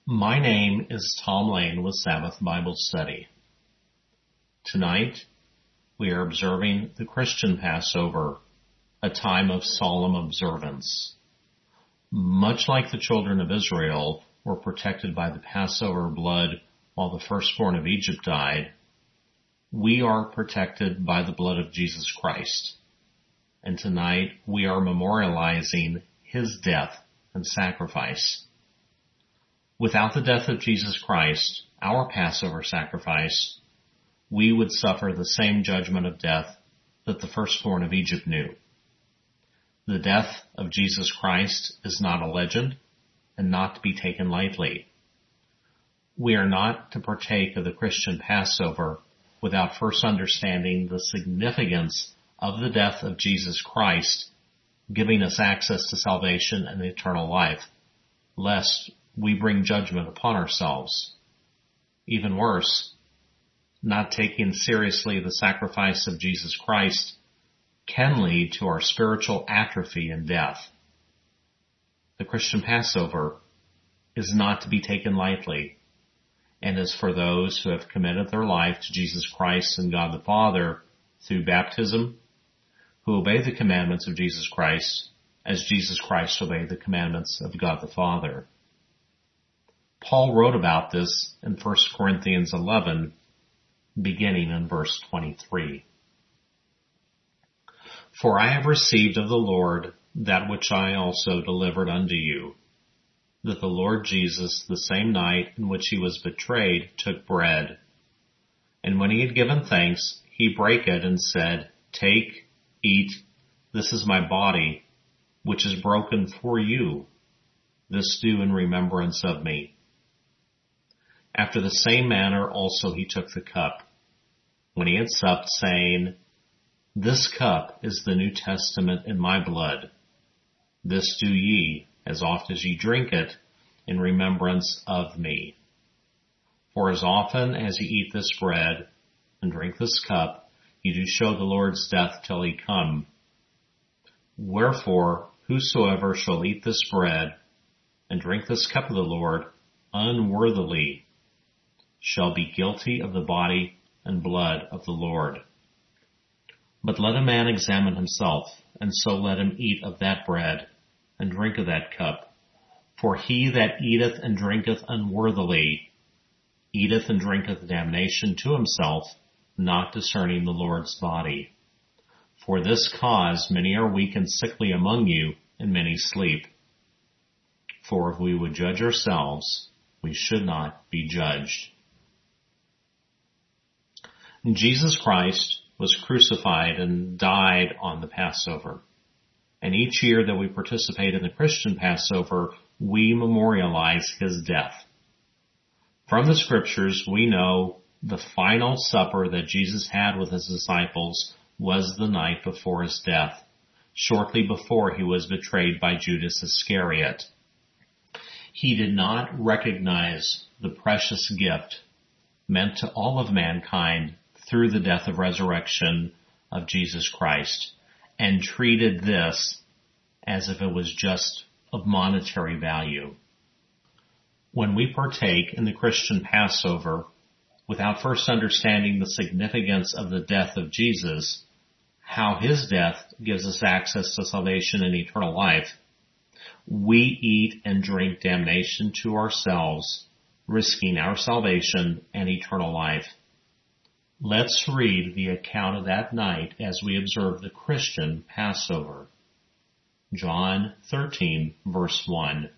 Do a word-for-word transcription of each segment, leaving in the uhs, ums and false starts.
My name is Tom Lane with Sabbath Bible Study. Tonight, we are observing the Christian Passover, a time of solemn observance. Much like the children of Israel were protected by the Passover blood while the firstborn of Egypt died, we are protected by the blood of Jesus Christ. And tonight, we are memorializing his death and sacrifice. Without the death of Jesus Christ, our Passover sacrifice, we would suffer the same judgment of death that the firstborn of Egypt knew. The death of Jesus Christ is not a legend and not to be taken lightly. We are not to partake of the Christian Passover without first understanding the significance of the death of Jesus Christ, giving us access to salvation and eternal life, lest we bring judgment upon ourselves. Even worse, not taking seriously the sacrifice of Jesus Christ can lead to our spiritual atrophy and death. The Christian Passover is not to be taken lightly, and is for those who have committed their life to Jesus Christ and God the Father through baptism, who obey the commandments of Jesus Christ as Jesus Christ obeyed the commandments of God the Father. Paul wrote about this in First Corinthians eleven, beginning in verse twenty-three. For I have received of the Lord that which I also delivered unto you, that the Lord Jesus, the same night in which he was betrayed, took bread. And when he had given thanks, he brake it and said, Take, eat, this is my body, which is broken for you. This do in remembrance of me. After the same manner also he took the cup, when he had supped, saying, This cup is the New Testament in my blood. This do ye, as oft as ye drink it, in remembrance of me. For as often as ye eat this bread, and drink this cup, ye do show the Lord's death till he come. Wherefore, whosoever shall eat this bread, and drink this cup of the Lord, unworthily, shall be guilty of the body and blood of the Lord. But let a man examine himself, and so let him eat of that bread, and drink of that cup. For he that eateth and drinketh unworthily, eateth and drinketh damnation to himself, not discerning the Lord's body. For this cause many are weak and sickly among you, and many sleep. For if we would judge ourselves, we should not be judged. Jesus Christ was crucified and died on the Passover. And each year that we participate in the Christian Passover, we memorialize his death. From the scriptures, we know the final supper that Jesus had with his disciples was the night before his death, shortly before he was betrayed by Judas Iscariot. He did not recognize the precious gift meant to all of mankind through the death and resurrection of Jesus Christ, and treated this as if it was just of monetary value. When we partake in the Christian Passover, without first understanding the significance of the death of Jesus, how his death gives us access to salvation and eternal life, we eat and drink damnation to ourselves, risking our salvation and eternal life. Let's read the account of that night as we observe the Christian Passover. John thirteen, verse one.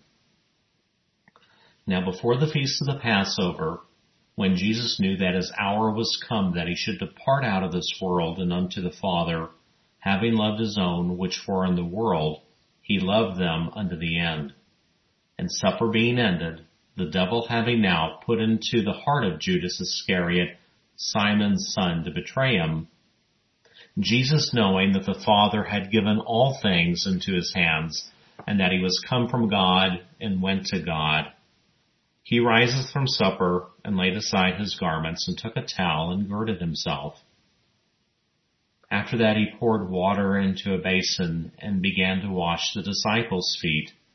Now before the feast of the Passover, when Jesus knew that his hour was come that he should depart out of this world and unto the Father, having loved his own which were in the world, he loved them unto the end. And supper being ended, the devil having now put into the heart of Judas Iscariot, Simon's son, to betray him, Jesus, knowing that the Father had given all things into his hands, and that he was come from God and went to God, he riseth from supper, and laid aside his garments, and took a towel, and girded himself. After that he poured water into a basin, and began to wash the disciples' feet,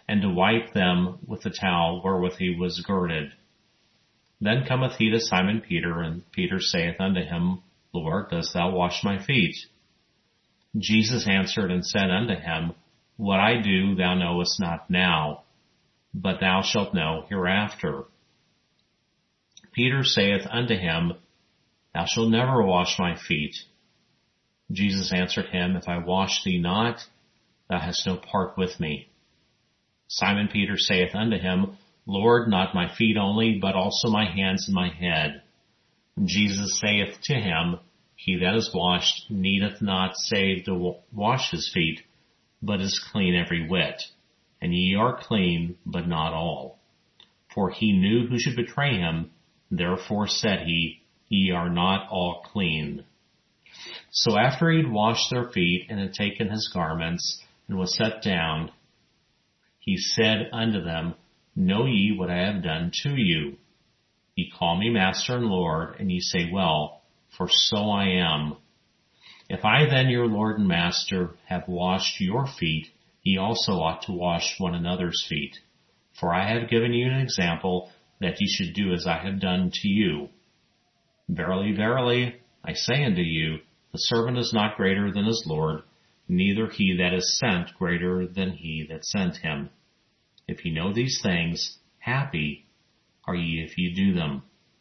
and to wipe them with the towel wherewith he was girded. Then cometh he to Simon Peter, and Peter saith unto him, Lord, dost thou wash my feet? Jesus answered and said unto him, What I do thou knowest not now, but thou shalt know hereafter. Peter saith unto him, Thou shalt never wash my feet. Jesus answered him, If I wash thee not, thou hast no part with me. Simon Peter saith unto him, Lord, not my feet only, but also my hands and my head. Jesus saith to him, He that is washed needeth not save to wash his feet, but is clean every whit. And ye are clean, but not all. For he knew who should betray him, therefore said he, Ye are not all clean. So after he had washed their feet, and had taken his garments, and was set down, he said unto them, Know ye what I have done to you? Ye call me Master and Lord, and ye say, Well, for so I am. If I then, your Lord and Master, have washed your feet, ye also ought to wash one another's feet. For I have given you an example, that ye should do as I have done to you. Verily, verily, I say unto you, the servant is not greater than his Lord, neither he that is sent greater than he that sent him. If ye know these things, happy are ye if ye do them.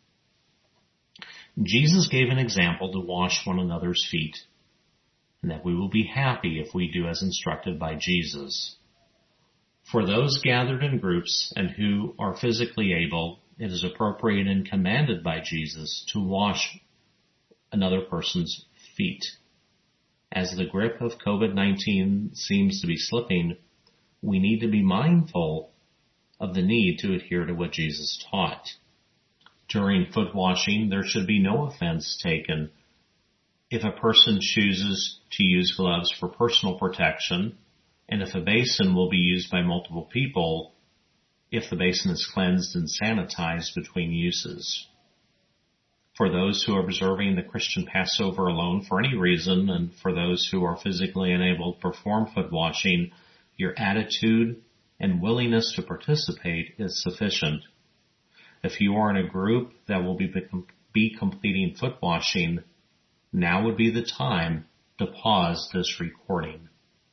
Jesus gave an example to wash one another's feet, and that we will be happy if we do as instructed by Jesus. For those gathered in groups and who are physically able, it is appropriate and commanded by Jesus to wash another person's feet. As the grip of covid nineteen seems to be slipping, we need to be mindful of the need to adhere to what Jesus taught. During foot washing, there should be no offense taken. If a person chooses to use gloves for personal protection, and if a basin will be used by multiple people, if the basin is cleansed and sanitized between uses. For those who are observing the Christian Passover alone for any reason, and for those who are physically unable to perform foot washing, your attitude and willingness to participate is sufficient. If you are in a group that will be, be completing foot washing, now would be the time to pause this recording.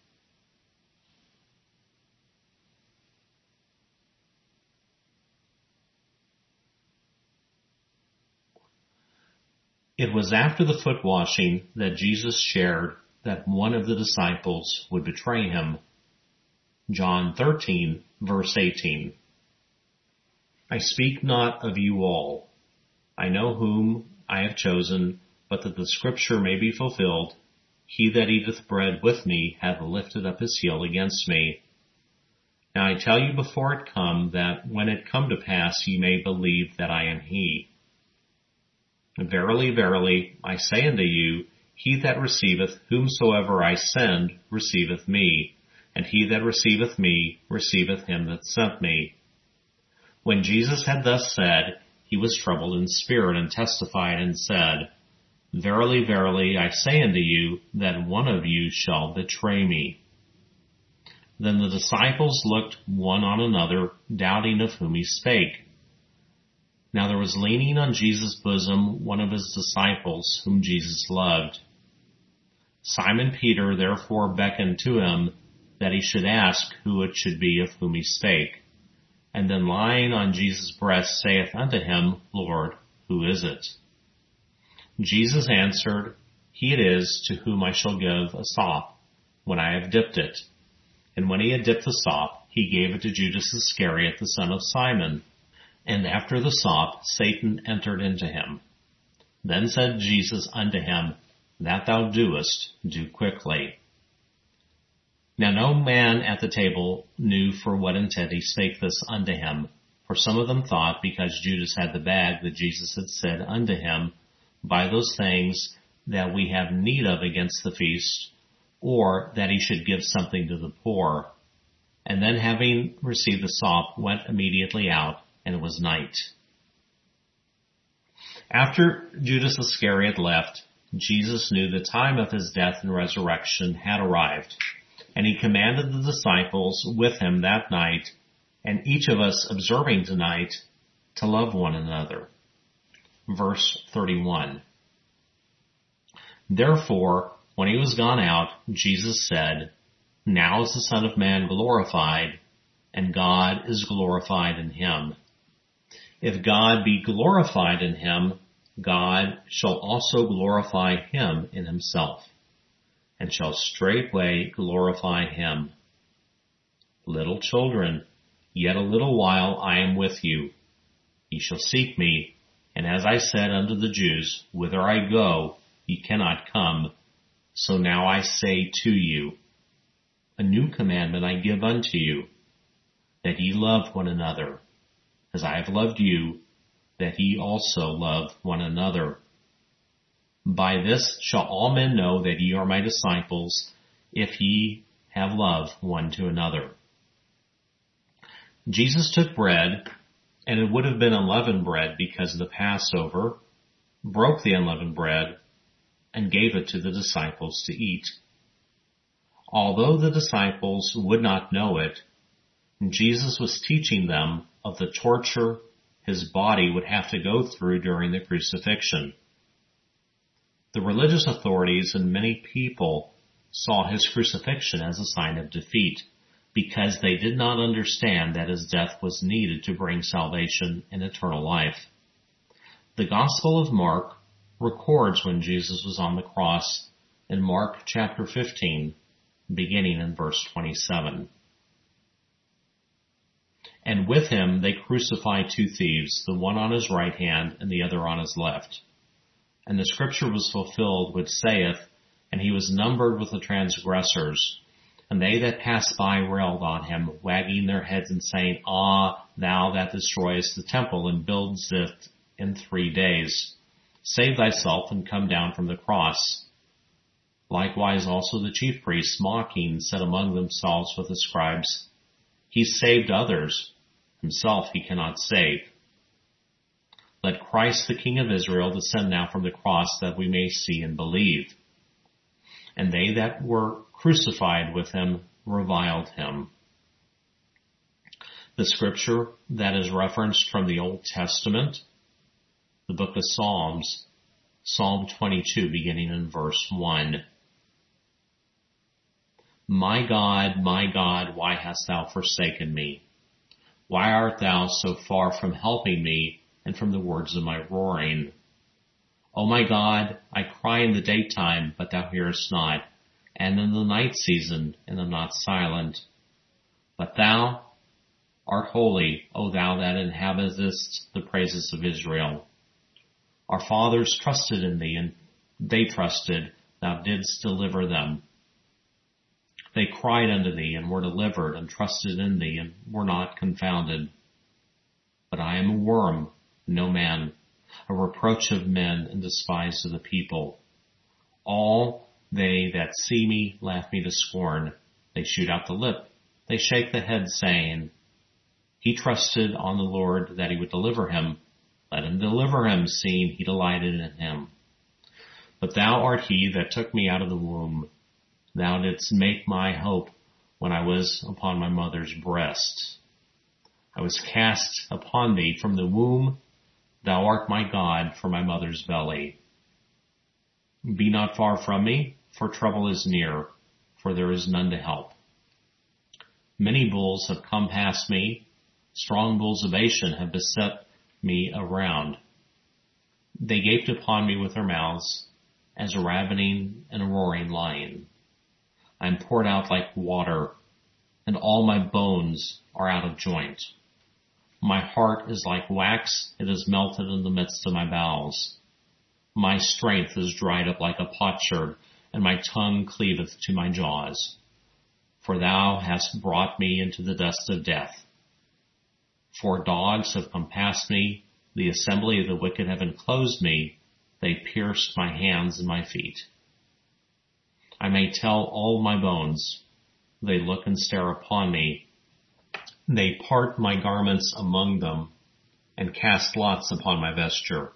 It was after the foot washing that Jesus shared that one of the disciples would betray him. John thirteen, verse eighteen. I speak not of you all. I know whom I have chosen, but that the scripture may be fulfilled, he that eateth bread with me hath lifted up his heel against me. Now I tell you before it come, that when it come to pass ye may believe that I am he. Verily, verily, I say unto you, he that receiveth whomsoever I send receiveth me, and he that receiveth me receiveth him that sent me. When Jesus had thus said, he was troubled in spirit, and testified and said, Verily, verily, I say unto you, that one of you shall betray me. Then the disciples looked one on another, doubting of whom he spake. Now there was leaning on Jesus' bosom one of his disciples, whom Jesus loved. Simon Peter therefore beckoned to him, that he should ask who it should be of whom he spake. And then lying on Jesus' breast saith unto him, Lord, who is it? Jesus answered, He it is to whom I shall give a sop, when I have dipped it. And when he had dipped the sop, he gave it to Judas Iscariot, the son of Simon. And after the sop, Satan entered into him. Then said Jesus unto him, That thou doest, do quickly. Now no man at the table knew for what intent he spake this unto him. For some of them thought, because Judas had the bag, that Jesus had said unto him, Buy those things that we have need of against the feast, or that he should give something to the poor. And then having received the sop, went immediately out, and it was night. After Judas Iscariot left, Jesus knew the time of his death and resurrection had arrived. And he commanded the disciples with him that night, and each of us observing tonight, to love one another. Verse thirty-one. Therefore, when he was gone out, Jesus said, Now is the Son of Man glorified, and God is glorified in him. If God be glorified in him, God shall also glorify him in himself, and shall straightway glorify him. Little children, yet a little while I am with you. Ye shall seek me, and as I said unto the Jews, Whither I go, ye cannot come. So now I say to you, a new commandment I give unto you, that ye love one another, as I have loved you, that ye also love one another. By this shall all men know that ye are my disciples, if ye have love one to another. Jesus took bread, and it would have been unleavened bread because of the Passover, broke the unleavened bread, and gave it to the disciples to eat. Although the disciples would not know it, Jesus was teaching them of the torture his body would have to go through during the crucifixion. The religious authorities and many people saw his crucifixion as a sign of defeat because they did not understand that his death was needed to bring salvation and eternal life. The Gospel of Mark records when Jesus was on the cross in Mark chapter fifteen, beginning in verse twenty-seven. And with him they crucified two thieves, the one on his right hand and the other on his left. And the scripture was fulfilled which saith, And he was numbered with the transgressors. And they that passed by railed on him, wagging their heads and saying, Ah, thou that destroyest the temple and buildest it in three days, save thyself and come down from the cross. Likewise also the chief priests, mocking, said among themselves with the scribes, He saved others, himself he cannot save. Let Christ the King of Israel descend now from the cross, that we may see and believe. And they that were crucified with him reviled him. The scripture that is referenced from the Old Testament, the book of Psalms, Psalm twenty-two, beginning in verse one. My God, my God, why hast thou forsaken me? Why art thou so far from helping me and from the words of my roaring? O my God, I cry in the daytime, but thou hearest not, and in the night season, and am not silent. But thou art holy, O thou that inhabitest the praises of Israel. Our fathers trusted in thee, and they trusted, thou didst deliver them. They cried unto thee, and were delivered, and trusted in thee, and were not confounded. But I am a worm, no man, a reproach of men, and despised of the people. All they that see me laugh me to scorn. They shoot out the lip, they shake the head, saying, He trusted on the Lord that he would deliver him. Let him deliver him, seeing he delighted in him. But thou art he that took me out of the womb. Thou didst make my hope when I was upon my mother's breast. I was cast upon thee from the womb. Thou art my God for my mother's belly. Be not far from me, for trouble is near, for there is none to help. Many bulls have come past me. Strong bulls of Bashan have beset me around. They gaped upon me with their mouths, as a ravening and a roaring lion. I am poured out like water, and all my bones are out of joint. My heart is like wax, it is melted in the midst of my bowels. My strength is dried up like a potsherd, and my tongue cleaveth to my jaws. For thou hast brought me into the dust of death. For dogs have compassed me, the assembly of the wicked have enclosed me, they pierced my hands and my feet. I may tell all my bones, they look and stare upon me. They part my garments among them, and cast lots upon my vesture.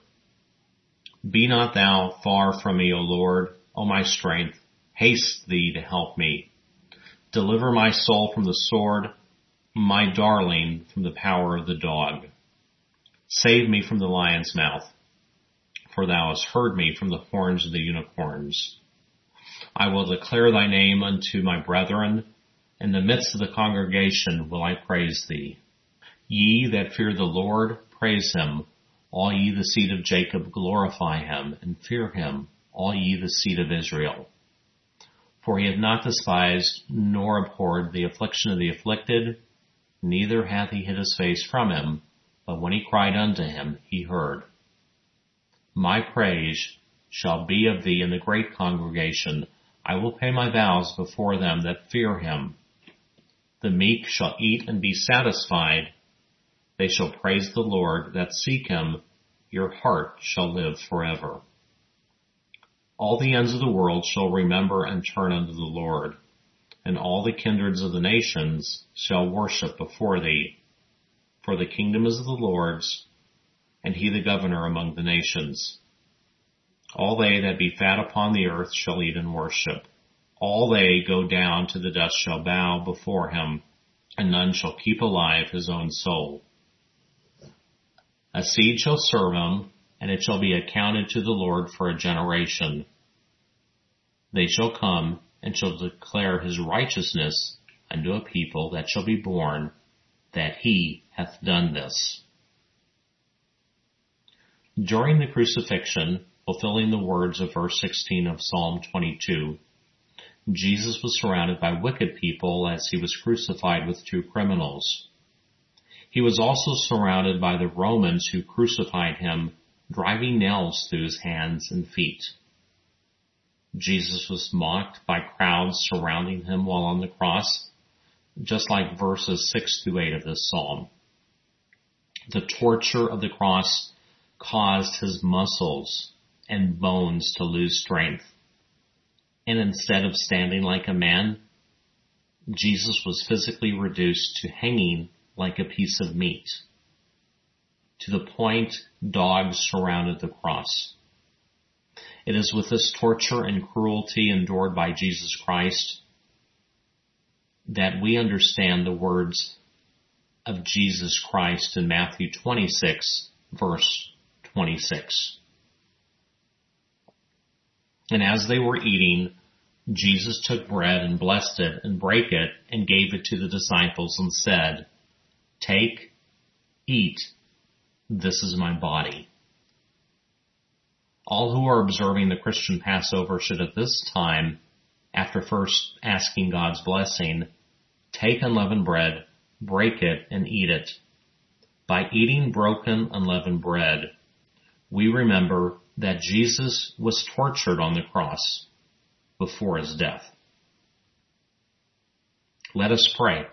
Be not thou far from me, O Lord, O my strength, haste thee to help me. Deliver my soul from the sword, my darling from the power of the dog. Save me from the lion's mouth, for thou hast heard me from the horns of the unicorns. I will declare thy name unto my brethren. In the midst of the congregation will I praise thee. Ye that fear the Lord, praise him. All ye the seed of Jacob, glorify him, and fear him, all ye the seed of Israel. For he hath not despised nor abhorred the affliction of the afflicted, neither hath he hid his face from him, but when he cried unto him, he heard. My praise shall be of thee in the great congregation. I will pay my vows before them that fear him. The meek shall eat and be satisfied. They shall praise the Lord that seek him. Your heart shall live forever. All the ends of the world shall remember and turn unto the Lord, and all the kindreds of the nations shall worship before thee. For the kingdom is the Lord's, and he the governor among the nations. All they that be fat upon the earth shall eat and worship. All they go down to the dust shall bow before him, and none shall keep alive his own soul. A seed shall serve him, and it shall be accounted to the Lord for a generation. They shall come and shall declare his righteousness unto a people that shall be born, that he hath done this. During the crucifixion, fulfilling the words of verse sixteen of Psalm twenty-two, Jesus was surrounded by wicked people as he was crucified with two criminals. He was also surrounded by the Romans who crucified him, driving nails through his hands and feet. Jesus was mocked by crowds surrounding him while on the cross, just like verses six through eight of this psalm. The torture of the cross caused his muscles and bones to lose strength. And instead of standing like a man, Jesus was physically reduced to hanging like a piece of meat. To the point, dogs surrounded the cross. It is with this torture and cruelty endured by Jesus Christ that we understand the words of Jesus Christ in Matthew twenty-six, verse twenty-six. And as they were eating, Jesus took bread and blessed it and brake it and gave it to the disciples and said, Take, eat, this is my body. All who are observing the Christian Passover should at this time, after first asking God's blessing, take unleavened bread, break it, and eat it. By eating broken unleavened bread, we remember that Jesus was tortured on the cross before his death. Let us pray.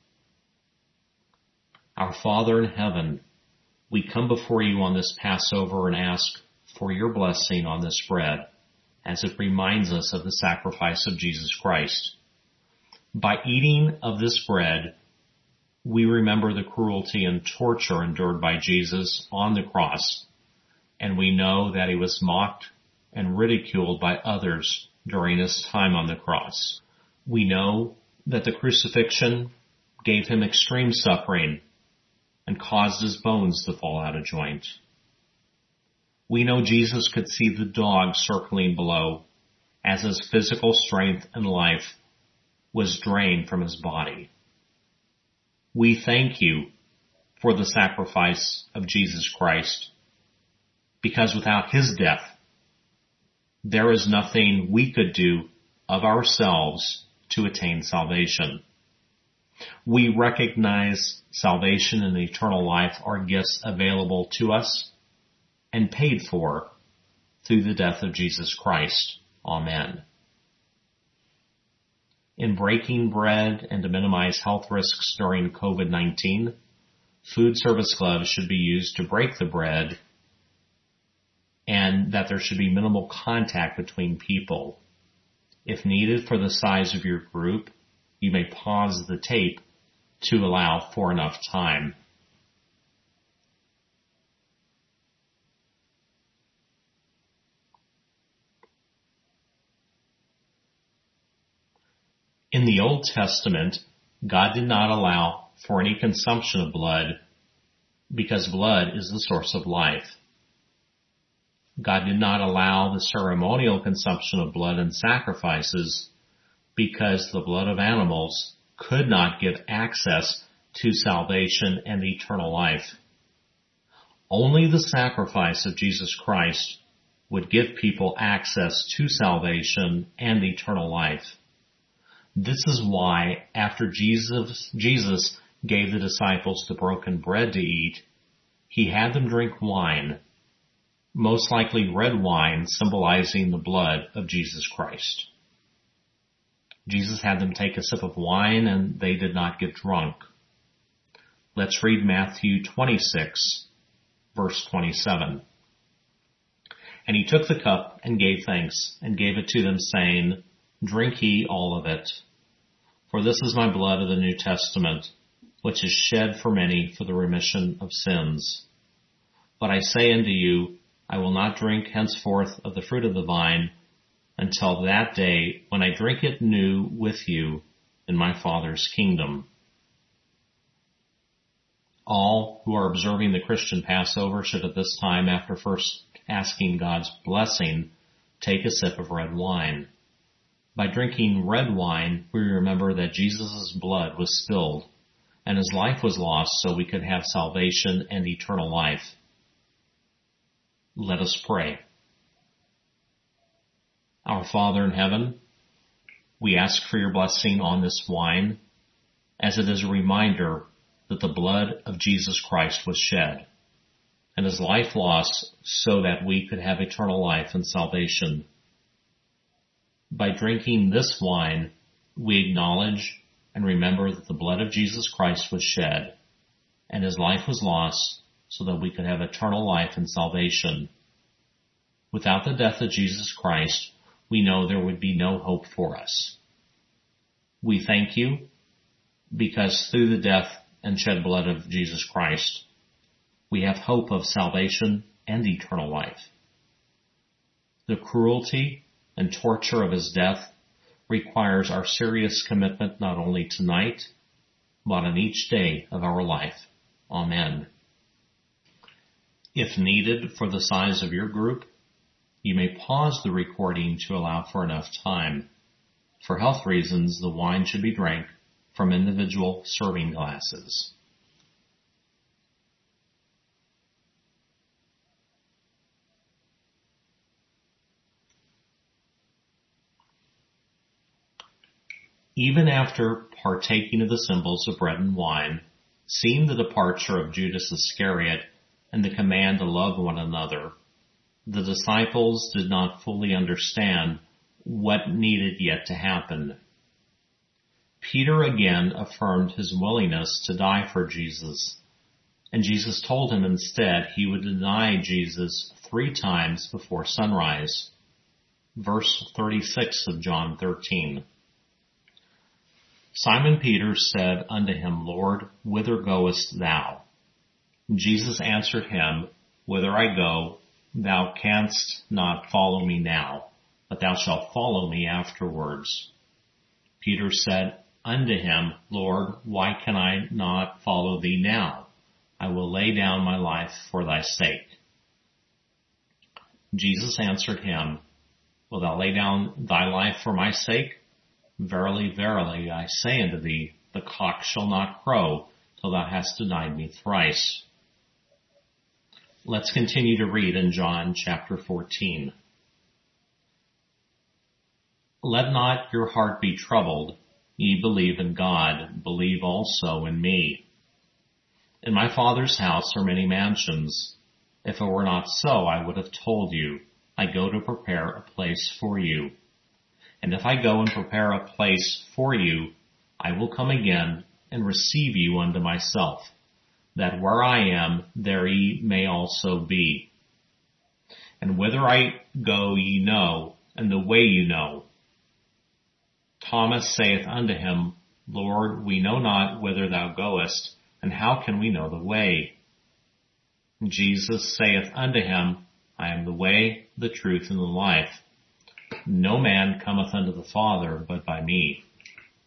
Our Father in heaven, we come before you on this Passover and ask for your blessing on this bread, as it reminds us of the sacrifice of Jesus Christ. By eating of this bread, we remember the cruelty and torture endured by Jesus on the cross, and we know that he was mocked and ridiculed by others during his time on the cross. We know that the crucifixion gave him extreme suffering and caused his bones to fall out of joint. We know Jesus could see the dogs circling below as his physical strength and life was drained from his body. We thank you for the sacrifice of Jesus Christ, because without his death, there is nothing we could do of ourselves to attain salvation. We recognize salvation and eternal life are gifts available to us and paid for through the death of Jesus Christ. Amen. In breaking bread and to minimize health risks during covid nineteen, food service gloves should be used to break the bread, and that there should be minimal contact between people. If needed for the size of your group, you may pause the tape to allow for enough time. In the Old Testament, God did not allow for any consumption of blood because blood is the source of life. God did not allow the ceremonial consumption of blood in sacrifices because the blood of animals could not give access to salvation and eternal life. Only the sacrifice of Jesus Christ would give people access to salvation and eternal life. This is why after Jesus, Jesus gave the disciples the broken bread to eat, he had them drink wine, most likely red wine symbolizing the blood of Jesus Christ. Jesus had them take a sip of wine and they did not get drunk. Let's read Matthew twenty-six, verse twenty-seven. And he took the cup and gave thanks and gave it to them, saying, Drink ye all of it. For this is my blood of the New Testament, which is shed for many for the remission of sins. But I say unto you, I will not drink henceforth of the fruit of the vine until that day when I drink it new with you in my Father's kingdom. All who are observing the Christian Passover should at this time, after first asking God's blessing, take a sip of red wine. By drinking red wine, we remember that Jesus' blood was spilled and his life was lost so we could have salvation and eternal life. Let us pray. Our Father in heaven, we ask for your blessing on this wine, as it is a reminder that the blood of Jesus Christ was shed and his life lost so that we could have eternal life and salvation. By drinking this wine, we acknowledge and remember that the blood of Jesus Christ was shed and his life was lost so that we could have eternal life and salvation. Without the death of Jesus Christ, we know there would be no hope for us. We thank you because through the death and shed blood of Jesus Christ, we have hope of salvation and eternal life. The cruelty and torture of his death requires our serious commitment not only tonight, but on each day of our life. Amen. If needed for the size of your group, you may pause the recording to allow for enough time. For health reasons, the wine should be drank from individual serving glasses. Even after partaking of the symbols of bread and wine, seeing the departure of Judas Iscariot and the command to love one another, the disciples did not fully understand what needed yet to happen. Peter again affirmed his willingness to die for Jesus, and Jesus told him instead he would deny Jesus three times before sunrise. Verse thirty-six of John thirteen. Simon Peter said unto him, Lord, whither goest thou? Jesus answered him, Whither I go, thou canst not follow me now, but thou shalt follow me afterwards. Peter said unto him, Lord, why can I not follow thee now? I will lay down my life for thy sake. Jesus answered him, Wilt thou lay down thy life for my sake? Verily, verily, I say unto thee, the cock shall not crow till thou hast denied me thrice. Let's continue to read in John chapter fourteen. Let not your heart be troubled. Ye believe in God, believe also in me. In my Father's house are many mansions. If it were not so, I would have told you, I go to prepare a place for you. And if I go and prepare a place for you, I will come again and receive you unto myself, that where I am, there ye may also be. And whither I go ye know, and the way you know. Thomas saith unto him, Lord, we know not whither thou goest, and how can we know the way? And Jesus saith unto him, I am the way, the truth, and the life. No man cometh unto the Father but by me.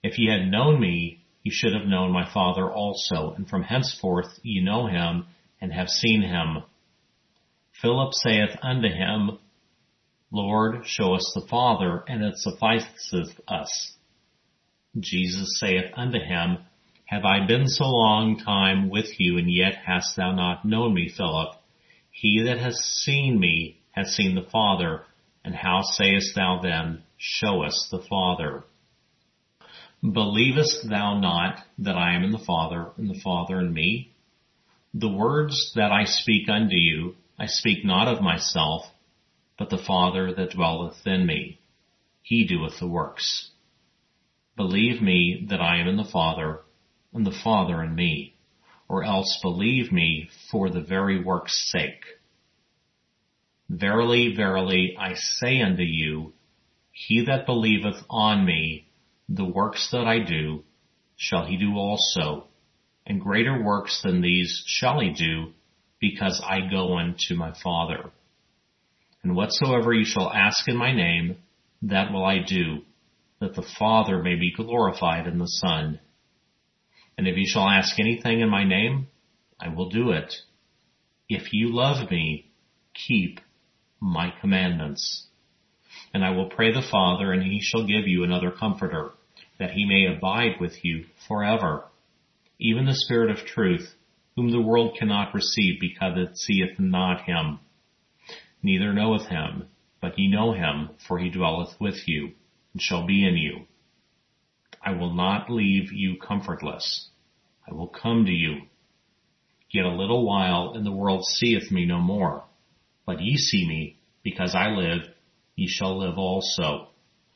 If ye had known me, ye should have known my Father also, and from henceforth ye know him, and have seen him. Philip saith unto him, Lord, show us the Father, and it sufficeth us. Jesus saith unto him, Have I been so long time with you, and yet hast thou not known me, Philip? He that has seen me hath seen the Father, and how sayest thou then, Show us the Father? Believest thou not that I am in the Father, and the Father in me? The words that I speak unto you, I speak not of myself, but the Father that dwelleth in me. He doeth the works. Believe me that I am in the Father, and the Father in me, or else believe me for the very work's sake. Verily, verily, I say unto you, he that believeth on me, the works that I do, shall he do also, and greater works than these shall he do, because I go unto my Father. And whatsoever ye shall ask in my name, that will I do, that the Father may be glorified in the Son. And if ye shall ask anything in my name, I will do it. If you love me, keep my commandments. And I will pray the Father, and he shall give you another Comforter, that he may abide with you forever, even the Spirit of truth, whom the world cannot receive, because it seeth not him, neither knoweth him, but ye know him, for he dwelleth with you, and shall be in you. I will not leave you comfortless. I will come to you. Yet a little while, and the world seeth me no more. But ye see me, because I live, ye shall live also.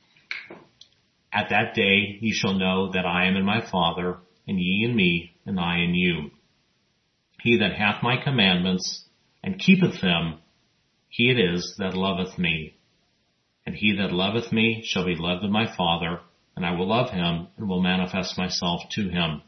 At that day ye shall know that I am in my Father, and ye in me, and I in you. He that hath my commandments, and keepeth them, he it is that loveth me. And he that loveth me shall be loved of my Father, and I will love him, and will manifest myself to him.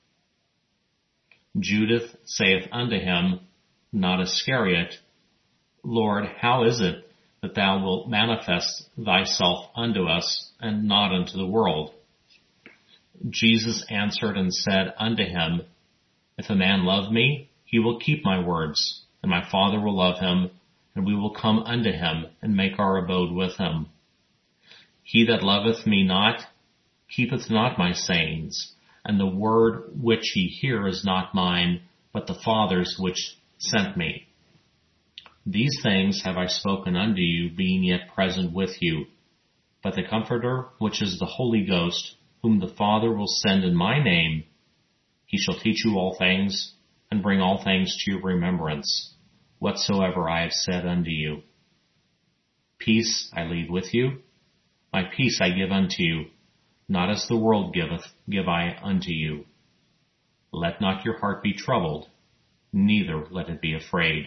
Judas saith unto him, not Iscariot, Lord, how is it that thou wilt manifest thyself unto us, and not unto the world? Jesus answered and said unto him, If a man love me, he will keep my words, and my Father will love him, and we will come unto him, and make our abode with him. He that loveth me not, keepeth not my sayings, and the word which ye hear is not mine, but the Father's which sent me. These things have I spoken unto you, being yet present with you. But the Comforter, which is the Holy Ghost, whom the Father will send in my name, he shall teach you all things, and bring all things to your remembrance, whatsoever I have said unto you. Peace I leave with you, my peace I give unto you, not as the world giveth, give I unto you. Let not your heart be troubled, neither let it be afraid.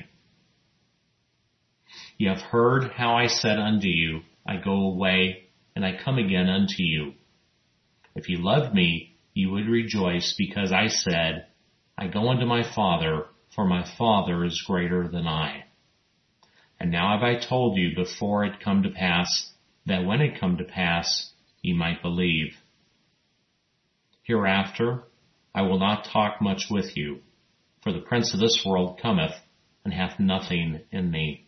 Ye have heard how I said unto you, I go away, and I come again unto you. If ye loved me, ye would rejoice, because I said, I go unto my Father, for my Father is greater than I. And now have I told you before it come to pass, that when it come to pass, ye might believe. Hereafter I will not talk much with you, for the prince of this world cometh, and hath nothing in me.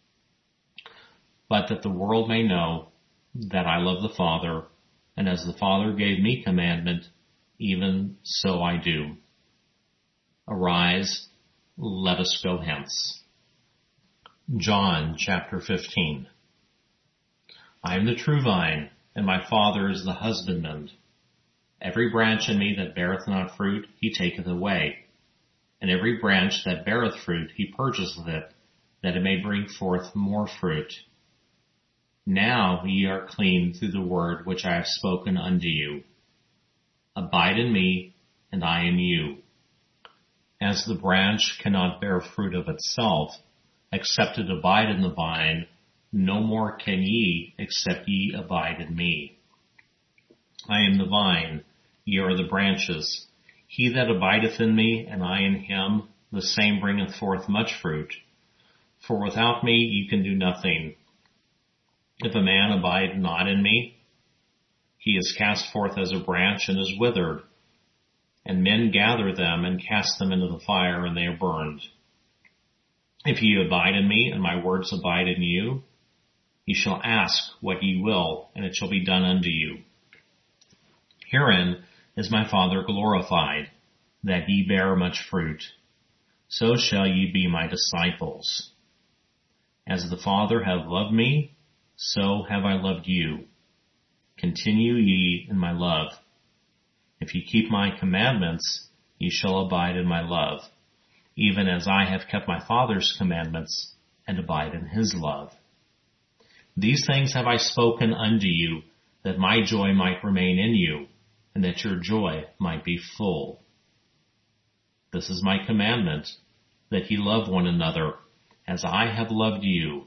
But that the world may know that I love the Father, and as the Father gave me commandment, even so I do. Arise, let us go hence. John chapter fifteen. I am the true vine, and my Father is the husbandman. Every branch in me that beareth not fruit, he taketh away. And every branch that beareth fruit, he purgeth it, that it may bring forth more fruit. Now ye are clean through the word which I have spoken unto you. Abide in me, and I in you. As the branch cannot bear fruit of itself, except it abide in the vine, no more can ye, except ye abide in me. I am the vine, ye are the branches. He that abideth in me, and I in him, the same bringeth forth much fruit. For without me ye can do nothing. If a man abide not in me, He is cast forth as a branch and is withered, and men gather them and cast them into the fire, and they are burned. If ye abide in me, and my words abide in you, ye shall ask what ye will, and it shall be done unto you. Herein is my Father glorified, that ye bear much fruit. So shall ye be my disciples. As the Father hath loved me, so have I loved you. Continue ye in my love. If ye keep my commandments, ye shall abide in my love, even as I have kept my Father's commandments, and abide in his love. These things have I spoken unto you, that my joy might remain in you, and that your joy might be full. This is my commandment, that ye love one another, as I have loved you.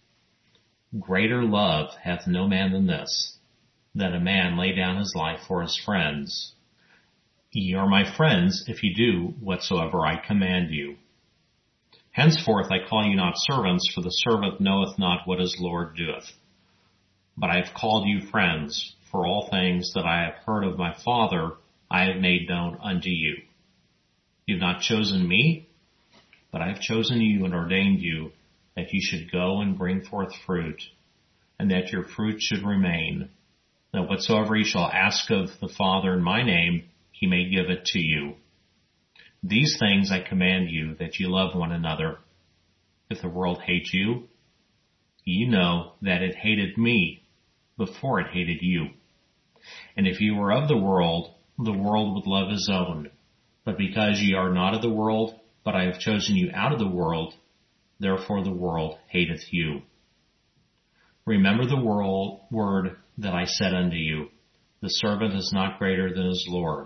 Greater love hath no man than this, that a man lay down his life for his friends. Ye are my friends, if ye do whatsoever I command you. Henceforth I call you not servants, for the servant knoweth not what his Lord doeth. But I have called you friends, for all things that I have heard of my Father I have made known unto you. You have not chosen me, but I have chosen you and ordained you, that ye should go and bring forth fruit, and that your fruit should remain, that whatsoever ye shall ask of the Father in my name, he may give it to you. These things I command you, that ye love one another. If the world hate you, ye know that it hated me before it hated you. And if ye were of the world, the world would love his own. But because ye are not of the world, but I have chosen you out of the world, therefore the world hateth you. Remember the world, word that I said unto you, the servant is not greater than his Lord.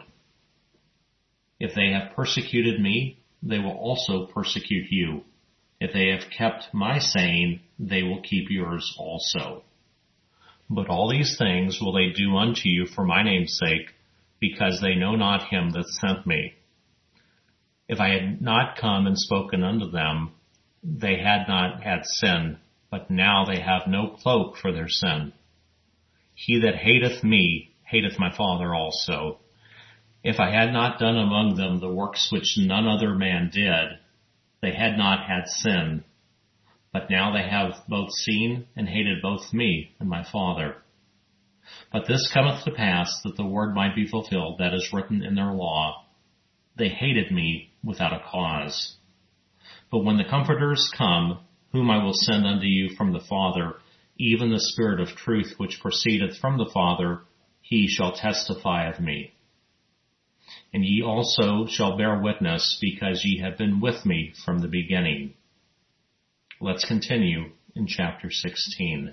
If they have persecuted me, they will also persecute you. If they have kept my saying, they will keep yours also. But all these things will they do unto you for my name's sake, because they know not him that sent me. If I had not come and spoken unto them, they had not had sin, but now they have no cloak for their sin. He that hateth me hateth my Father also. If I had not done among them the works which none other man did, they had not had sin. But now they have both seen and hated both me and my Father. But this cometh to pass, that the word might be fulfilled that is written in their law. They hated me without a cause. But when the Comforters come, whom I will send unto you from the Father, even the Spirit of truth which proceedeth from the Father, he shall testify of me. And ye also shall bear witness, because ye have been with me from the beginning. Let's continue in chapter sixteen.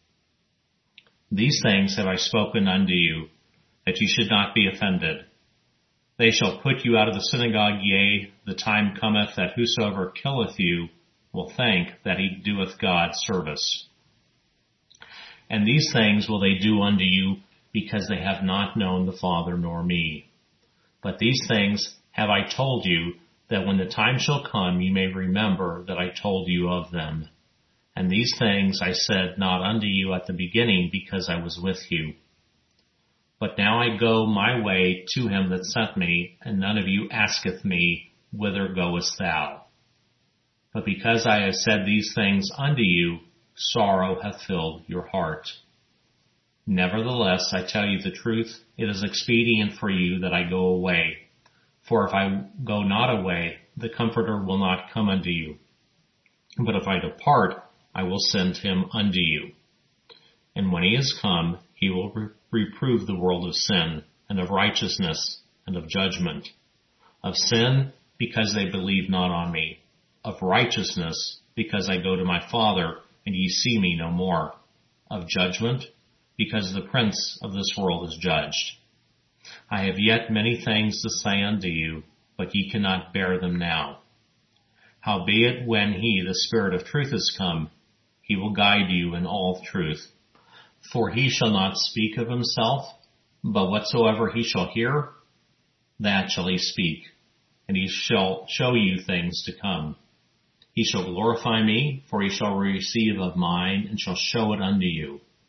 These things have I spoken unto you, that ye should not be offended. They shall put you out of the synagogue, yea, the time cometh that whosoever killeth you will think that he doeth God service. And these things will they do unto you, because they have not known the Father nor me. But these things have I told you, that when the time shall come ye may remember that I told you of them. And these things I said not unto you at the beginning, because I was with you. But now I go my way to him that sent me, and none of you asketh me, Whither goest thou? But because I have said these things unto you, sorrow hath filled your heart. Nevertheless, I tell you the truth, it is expedient for you that I go away. For if I go not away, the Comforter will not come unto you. But if I depart, I will send him unto you. And when he is come, he will re- reprove the world of sin, and of righteousness, and of judgment. Of sin, because they believe not on me. Of righteousness, because I go to my Father, and ye see me no more. Of judgment, because the prince of this world is judged. I have yet many things to say unto you, but ye cannot bear them now. Howbeit, when he, the Spirit of truth, is come, he will guide you in all truth. For he shall not speak of himself, but whatsoever he shall hear, that shall he speak, and he shall show you things to come. He shall glorify me, for he shall receive of mine, and shall show it unto you.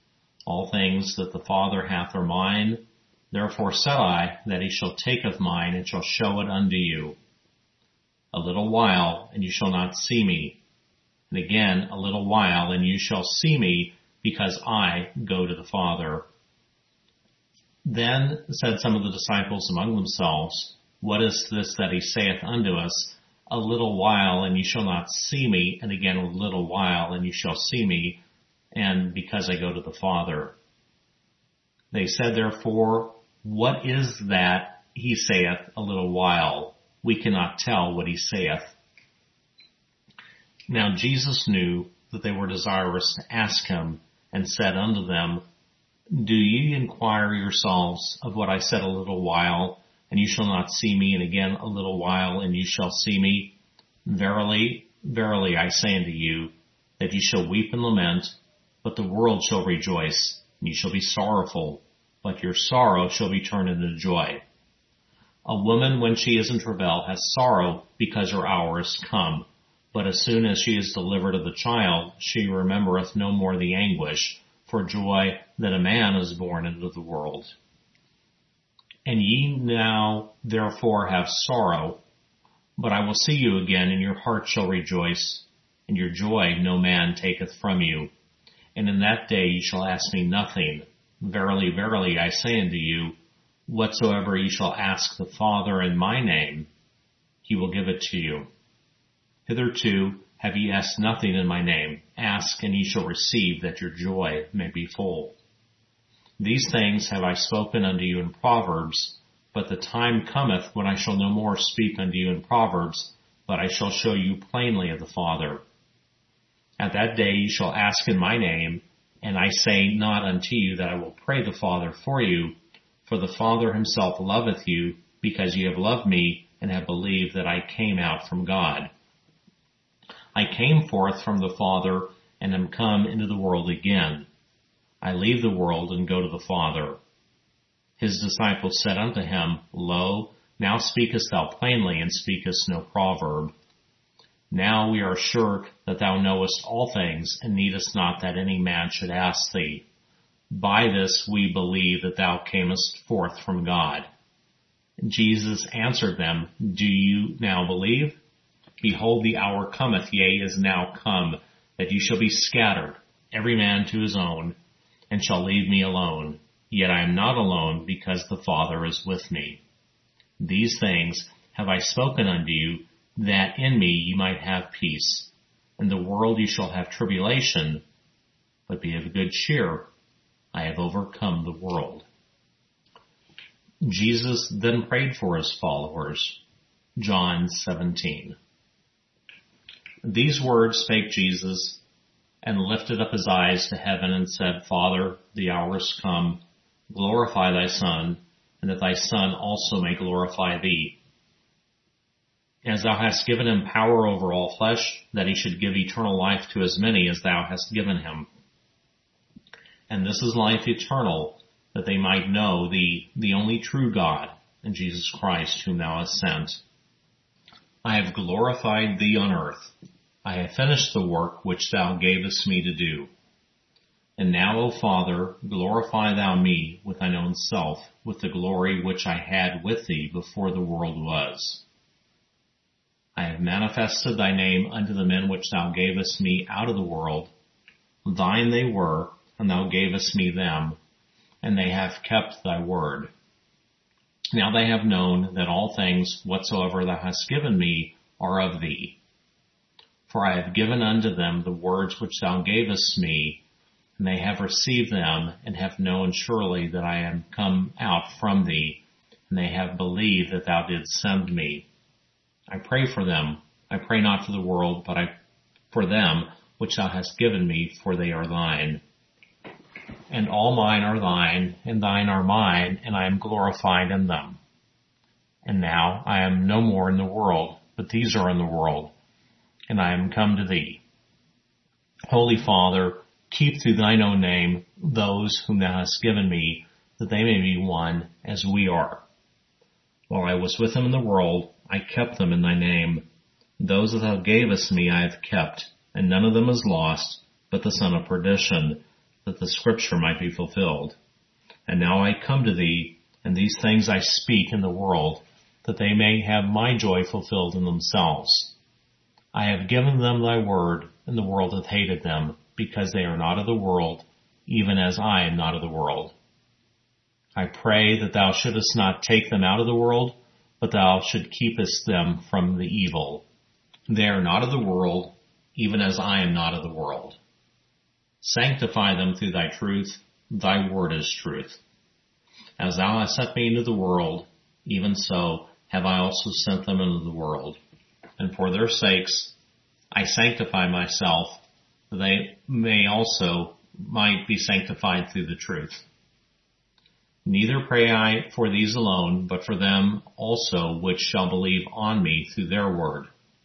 All things that the Father hath are mine. Therefore said I, that he shall take of mine, and shall show it unto you. A little while, and you shall not see me. And again, a little while, and you shall see me, because I go to the Father. Then said some of the disciples among themselves, What is this that he saith unto us? A little while, and you shall not see me, and again a little while, and you shall see me, and because I go to the Father. They said therefore, What is that he saith a little while? We cannot tell what he saith. Now Jesus knew that they were desirous to ask him, and said unto them, Do ye inquire yourselves of what I said a little while, and you shall not see me, and again a little while, and you shall see me? Verily, verily, I say unto you, that ye shall weep and lament, but the world shall rejoice, and ye shall be sorrowful, but your sorrow shall be turned into joy. A woman, when she is in travail, has sorrow, because her hour is come. But as soon as she is delivered of the child, she remembereth no more the anguish, for joy that a man is born into the world. And ye now therefore have sorrow, but I will see you again, and your heart shall rejoice, and your joy no man taketh from you. And in that day ye shall ask me nothing. Verily, verily, I say unto you, whatsoever ye shall ask the Father in my name, he will give it to you. Hitherto have ye asked nothing in my name. Ask, and ye shall receive, that your joy may be full. These things have I spoken unto you in Proverbs, but the time cometh when I shall no more speak unto you in Proverbs, but I shall show you plainly of the Father. At that day ye shall ask in my name, and I say not unto you that I will pray the Father for you, for the Father himself loveth you, because ye have loved me, and have believed that I came out from God. I came forth from the Father, and am come into the world again. I leave the world, and go to the Father. His disciples said unto him, Lo, now speakest thou plainly, and speakest no proverb. Now we are sure that thou knowest all things, and needest not that any man should ask thee. By this we believe that thou camest forth from God. Jesus answered them, Do you now believe? Behold, the hour cometh, yea, is now come, that you shall be scattered, every man to his own, and shall leave me alone. Yet I am not alone, because the Father is with me. These things have I spoken unto you, that in me ye might have peace. In the world ye shall have tribulation, but be of good cheer. I have overcome the world. Jesus then prayed for his followers. John seventeen. These words spake Jesus, and lifted up his eyes to heaven, and said, Father, the hour is come. Glorify thy Son, and that thy Son also may glorify thee. As thou hast given him power over all flesh, that he should give eternal life to as many as thou hast given him. And this is life eternal, that they might know thee, the only true God, and Jesus Christ, whom thou hast sent. I have glorified thee on earth. I have finished the work which thou gavest me to do. And now, O Father, glorify thou me with thine own self, with the glory which I had with thee before the world was. I have manifested thy name unto the men which thou gavest me out of the world. Thine they were, and thou gavest me them, and they have kept thy word. Now they have known that all things whatsoever thou hast given me are of thee. For I have given unto them the words which thou gavest me, and they have received them, and have known surely that I am come out from thee, and they have believed that thou didst send me. I pray for them. I pray not for the world, but I for them which thou hast given me, for they are thine. And all mine are thine, and thine are mine, and I am glorified in them. And now I am no more in the world, but these are in the world, and I am come to thee. Holy Father, keep through thine own name those whom thou hast given me, that they may be one as we are. While I was with them in the world, I kept them in thy name. Those that thou gavest me I have kept, and none of them is lost, but the son of perdition, that the scripture might be fulfilled. And now I come to thee, and these things I speak in the world, that they may have my joy fulfilled in themselves. I have given them thy word, and the world hath hated them, because they are not of the world, even as I am not of the world. I pray that thou shouldest not take them out of the world, but thou should keepest them from the evil. They are not of the world, even as I am not of the world. Sanctify them through thy truth. Thy word is truth. As thou hast sent me into the world, even so have I also sent them into the world. And for their sakes I sanctify myself, that they may also might be sanctified through the truth. Neither pray I for these alone, but for them also which shall believe on me through their word,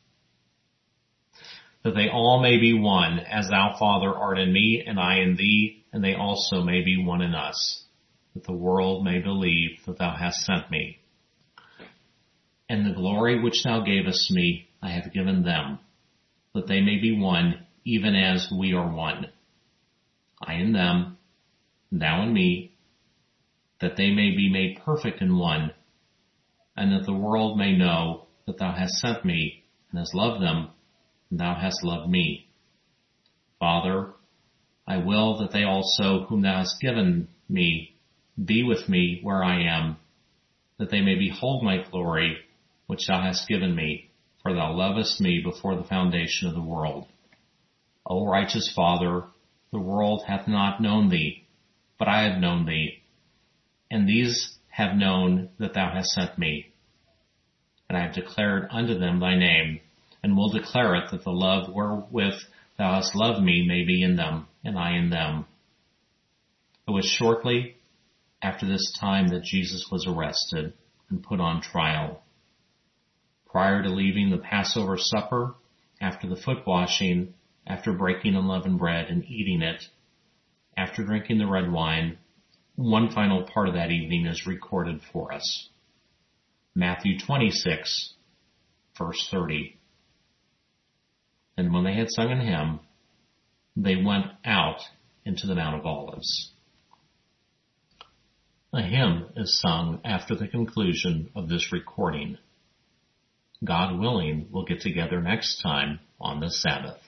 that they all may be one, as thou, Father, art in me, and I in thee, and they also may be one in us, that the world may believe that thou hast sent me. And the glory which thou gavest me I have given them, that they may be one, even as we are one. I in them, and thou in me, that they may be made perfect in one, and that the world may know that thou hast sent me, and hast loved them, and thou hast loved me. Father, I will that they also whom thou hast given me be with me where I am, that they may behold my glory, which thou hast given me, for thou lovest me before the foundation of the world. O righteous Father, the world hath not known thee, but I have known thee, and these have known that thou hast sent me. And I have declared unto them thy name, and will declare it, that the love wherewith thou hast loved me may be in them, and I in them. It was shortly after this time that Jesus was arrested and put on trial. Prior to leaving the Passover supper, after the foot washing, after breaking unleavened bread and eating it, after drinking the red wine, one final part of that evening is recorded for us. Matthew twenty-six, verse thirty. And when they had sung an hymn, they went out into the Mount of Olives. A hymn is sung after the conclusion of this recording. God willing, we'll get together next time on the Sabbath.